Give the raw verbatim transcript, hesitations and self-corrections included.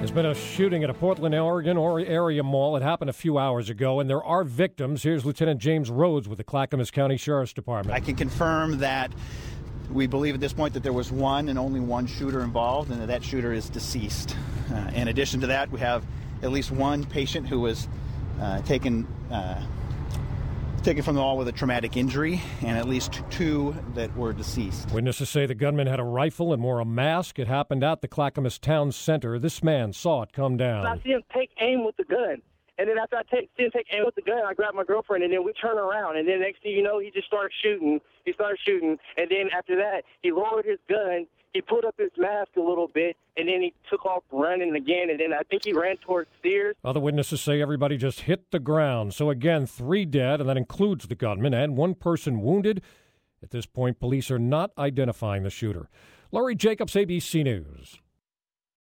There's been a shooting at a Portland, Oregon area mall. It happened a few hours ago, and there are victims. Here's Lieutenant James Rhodes with the Clackamas County Sheriff's Department. I can confirm that we believe at this point that there was one and only one shooter involved, and that that shooter is deceased. Uh, in addition to that, we have at least one patient who was uh, taken uh, taken from the mall with a traumatic injury, and at least two that were deceased. Witnesses say the gunman had a rifle and wore a mask. It happened at the Clackamas Town Center. This man saw it come down. I see him take aim with the gun. And then after I take, see him take aim with the gun, I grab my girlfriend, and then we turn around. And then next thing you know, he just started shooting. He started shooting. And then after that, he lowered his gun. He pulled up his mask a little bit, and then he took off running again. And then I think he ran towards Sears. Other witnesses say everybody just hit the ground. So again, three dead, and that includes the gunman, and one person wounded. At this point, police are not identifying the shooter. Laurie Jacobs, A B C News.